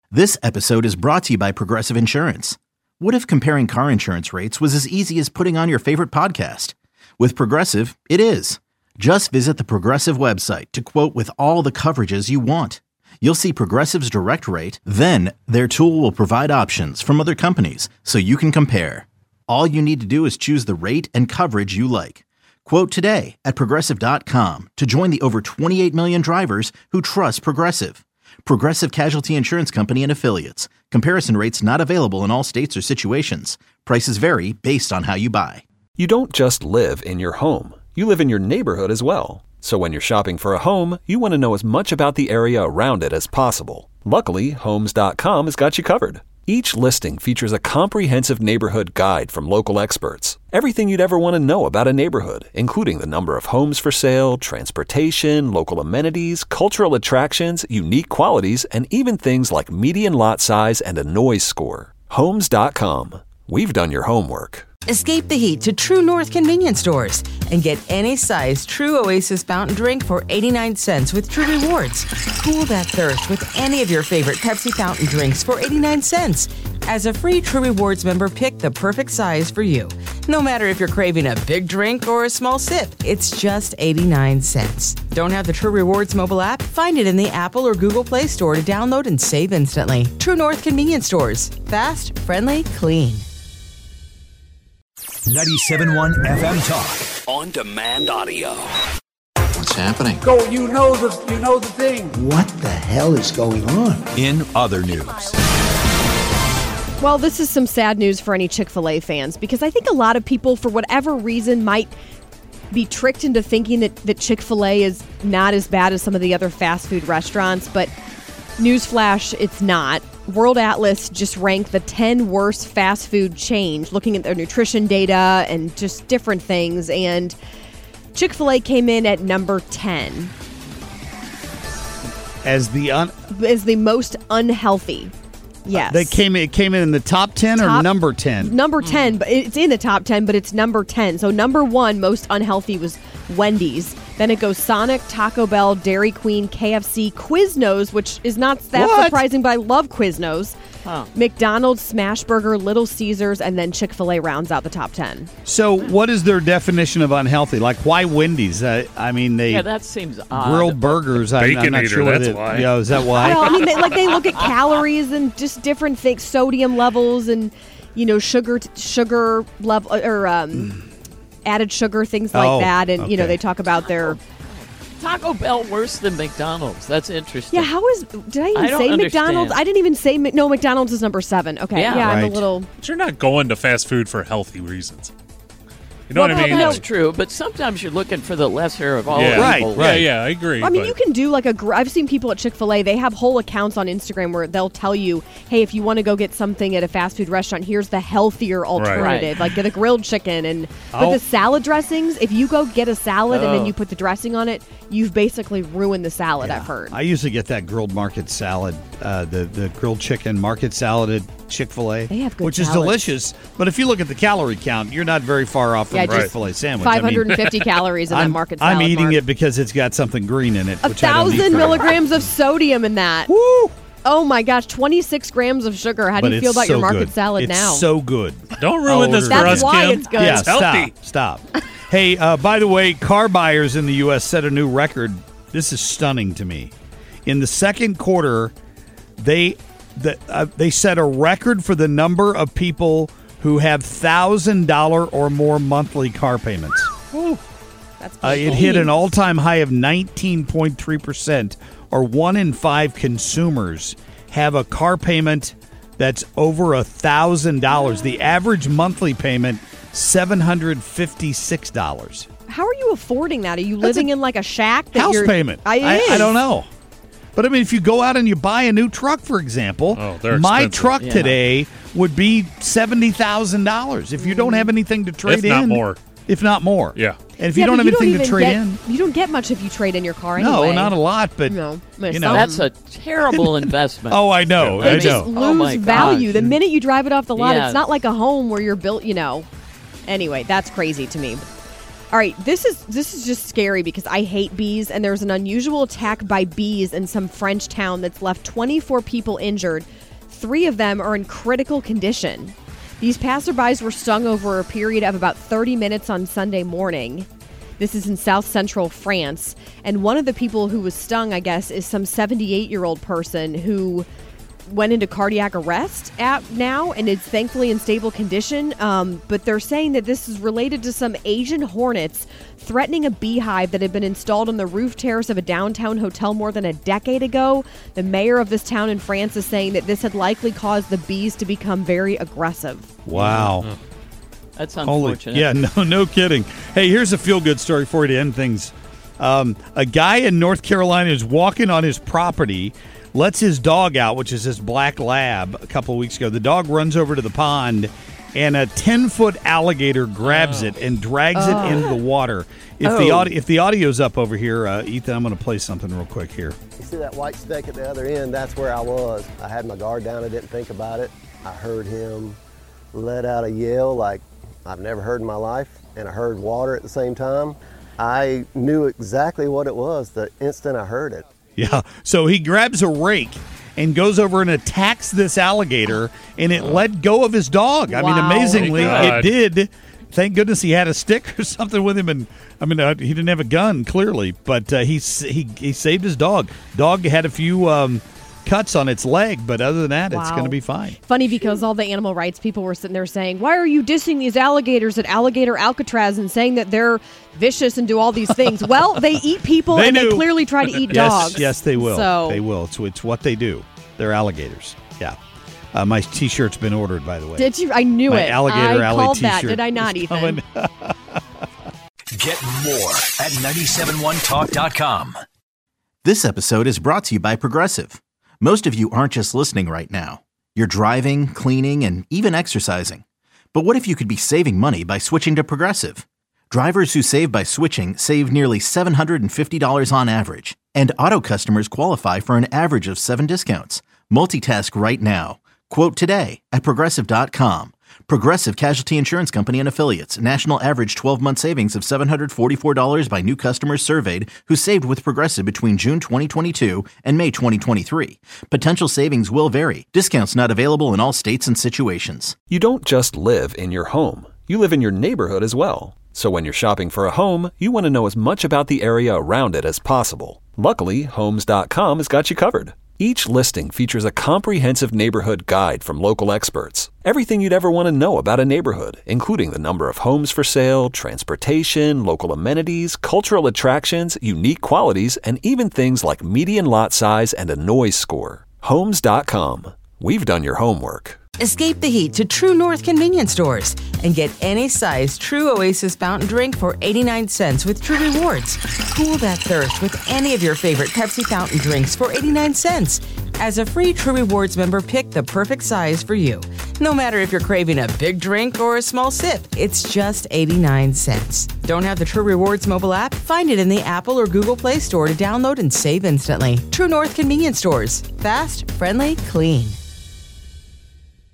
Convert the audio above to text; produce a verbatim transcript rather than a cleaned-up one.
This episode is brought to you by Progressive Insurance. What if comparing car insurance rates was as easy as putting on your favorite podcast? With Progressive, it is. Just visit the Progressive website to quote with all the coverages you want. You'll see Progressive's direct rate, then their tool will provide options from other companies so you can compare. All you need to do is choose the rate and coverage you like. Quote today at Progressive dot com to join the over twenty-eight million drivers who trust Progressive. Progressive Casualty Insurance Company and Affiliates. Comparison rates not available in all states or situations. Prices vary based on how you buy. You don't just live in your home. You live in your neighborhood as well. So when you're shopping for a home, you want to know as much about the area around it as possible. Luckily, Homes dot com has got you covered. Each listing features a comprehensive neighborhood guide from local experts. Everything you'd ever want to know about a neighborhood, including the number of homes for sale, transportation, local amenities, cultural attractions, unique qualities, and even things like median lot size and a noise score. Homes dot com. We've done your homework. Escape the heat to True North convenience stores and get any size True Oasis fountain drink for eighty-nine cents with True Rewards. Cool that thirst with any of your favorite Pepsi fountain drinks for eighty-nine cents. As a free True Rewards member, pick the perfect size for you. No matter if you're craving a big drink or a small sip, it's just eighty-nine cents. Don't have the True Rewards mobile app? Find it in the Apple or Google Play Store to download and save instantly. True North convenience stores. Fast, friendly, clean. ninety-seven point one F M Talk. On demand audio. What's happening? Go, you know the you know the thing. What the hell is going on? In other news. Well, this is some sad news for any Chick-fil-A fans because I think a lot of people, for whatever reason, might be tricked into thinking that, that Chick-fil-A is not as bad as some of the other fast food restaurants, but newsflash, it's not. World Atlas just ranked the ten worst fast food chains, looking at their nutrition data and just different things, and Chick-fil-A came in at number ten. As the un- As the most unhealthy. Yes. Uh, they came it came in in the top ten top, or number ten? Number ten, but it's in the top ten, but it's number ten. So number one most unhealthy was Wendy's. Then it goes Sonic, Taco Bell, Dairy Queen, K F C, Quiznos, which is not that What? surprising, but I love Quiznos. Huh. McDonald's, Smashburger, Little Caesars, and then Chick-fil-A rounds out the top ten. So what is their definition of unhealthy? Like, why Wendy's? Uh, I mean, they Yeah, that seems odd. grilled burgers. I, I'm Bacon not eater, sure what that's it, why. Yeah, is that why? Well, I mean, they, like they look at calories and just different things, sodium levels, and you know, sugar, sugar level, or um, added sugar, things like Oh, that. And you know, okay. they talk about their. Taco Bell worse than McDonald's. That's interesting. Yeah, how is? Did I even I don't say understand. McDonald's? I didn't even say. Mc- No, McDonald's is number seven. Okay, Yeah. yeah, I'm a Right. little. But you're not going to fast food for healthy reasons. You know Well, what I mean? no, That's Like- true, but sometimes you're looking for the lesser of all yeah. Right, evils. right. Yeah, yeah, I agree. I mean, but- you can do like a. Gr- I've seen people at Chick-fil-A. They have whole accounts on Instagram where they'll tell you, "Hey, if you want to go get something at a fast food restaurant, here's the healthier alternative. Like get a grilled chicken and but Oh. the salad dressings. If you go get a salad and Oh. then you put the dressing on it, you've basically ruined the salad. I've heard. I usually get that grilled market salad, uh, the the grilled chicken market salad at Chick-fil-A. They have good which is salads. delicious. But if you look at the calorie count, you're not very far off from Yeah, a just Chick-fil-A sandwich. five I mean, hundred fifty calories in that I'm, market salad. I'm eating Mark. it because it's got something green in it. A which I don't eat thousand very- milligrams of sodium in that. Woo! Oh my gosh, twenty-six grams of sugar. How do But you feel it's about so your market good. salad it's now? so good. Don't ruin I'll this for order it. That's us, why Kim. it's good. Yeah, It's healthy. stop, stop. Hey, uh, by the way, car buyers in the U S set a new record. This is stunning to me. In the second quarter, they the, uh, they set a record for the number of people who have one thousand dollars or more monthly car payments. That's Uh, it hit an all-time high of nineteen point three percent, or one in five consumers have a car payment that's over one thousand dollars. The average monthly payment, seven hundred fifty-six dollars. How are you affording that? Are you That's living a in like a shack? That House you're, payment. I, it I, I is. don't know. But, I mean, if you go out and you buy a new truck, for example, Oh, they're my expensive. truck Yeah. today would be seventy thousand dollars if you don't have anything to trade If in. not more. If not more. Yeah. And if Yeah, you don't but have anything even to trade get, in. You don't get much if you trade in your car No, anyway. not a lot, but No. you know. That's a terrible investment. Oh, I know. They I just know. lose Oh my value. gosh. The minute you drive it off the lot, Yeah. it's not like a home where you're built, you know. Anyway, that's crazy to me. All right, this is this is just scary because I hate bees, and there's an unusual attack by bees in some French town that's left twenty-four people injured. Three of them are in critical condition. These passerbys were stung over a period of about thirty minutes on Sunday morning. This is in South Central France, and one of the people who was stung, I guess, is some seventy-eight-year-old person who went into cardiac arrest at now and is thankfully in stable condition. Um, but they're saying that this is related to some Asian hornets threatening a beehive that had been installed on the roof terrace of a downtown hotel more than a decade ago. The mayor of this town in France is saying that this had likely caused the bees to become very aggressive. Wow. Mm-hmm. That's Holy, unfortunate. yeah, no, no kidding. Hey, here's a feel-good story for you to end things. Um, a guy in North Carolina is walking on his property, lets his dog out, which is his black lab, a couple of weeks ago. The dog runs over to the pond, and a ten-foot alligator grabs Oh. it and drags Oh. it into the water. If the audio, if the audio's up over here, uh, Ethan, I'm going to play something real quick here. You see that white stake at the other end? That's where I was. I had my guard down. I didn't think about it. I heard him let out a yell like I've never heard in my life, and I heard water at the same time. I knew exactly what it was the instant I heard it. Yeah, so he grabs a rake and goes over and attacks this alligator, and it let go of his dog. I mean, Wow. amazingly, Thank it God. did. Thank goodness he had a stick or something with him, and I mean, uh, he didn't have a gun clearly, but uh, he s- he he saved his dog. Dog had a few um, cuts on its leg, but other than that, it's Wow. going to be fine. Funny because all the animal rights people were sitting there saying, why are you dissing these alligators at Alligator Alcatraz and saying that they're vicious and do all these things? Well, they eat people They and do. they clearly try to eat Yes, dogs. yes, they will. So, They will. It's it's what they do. They're alligators. Yeah. Uh, my T-shirt's been ordered, by the way. did you? I knew My it. Alligator I Alley called that, T-shirt did I not, is Ethan? coming. Get more at nine seven one talk dot com. This episode is brought to you by Progressive. Most of you aren't just listening right now. You're driving, cleaning, and even exercising. But what if you could be saving money by switching to Progressive? Drivers who save by switching save nearly seven hundred fifty dollars on average. And auto customers qualify for an average of seven discounts. Multitask right now. Quote today at Progressive dot com. Progressive Casualty Insurance Company and Affiliates. National average twelve-month savings of seven hundred forty-four dollars by new customers surveyed who saved with Progressive between June twenty twenty-two and May twenty twenty-three. Potential savings will vary. Discounts not available in all states and situations. You don't just live in your home. You live in your neighborhood as well. So when you're shopping for a home, you want to know as much about the area around it as possible. Luckily, Homes dot com has got you covered. Each listing features a comprehensive neighborhood guide from local experts. Everything you'd ever want to know about a neighborhood, including the number of homes for sale, transportation, local amenities, cultural attractions, unique qualities, and even things like median lot size and a noise score. Homes dot com. We've done your homework. Escape the heat to True North convenience stores and get any size True Oasis fountain drink for eighty-nine cents with True Rewards. Cool that thirst with any of your favorite Pepsi fountain drinks for eighty-nine cents. As a free True Rewards member, pick the perfect size for you. No matter if you're craving a big drink or a small sip, it's just eighty-nine cents. Don't have the True Rewards mobile app? Find it in the Apple or Google Play Store to download and save instantly. True North convenience stores. Fast, friendly, clean.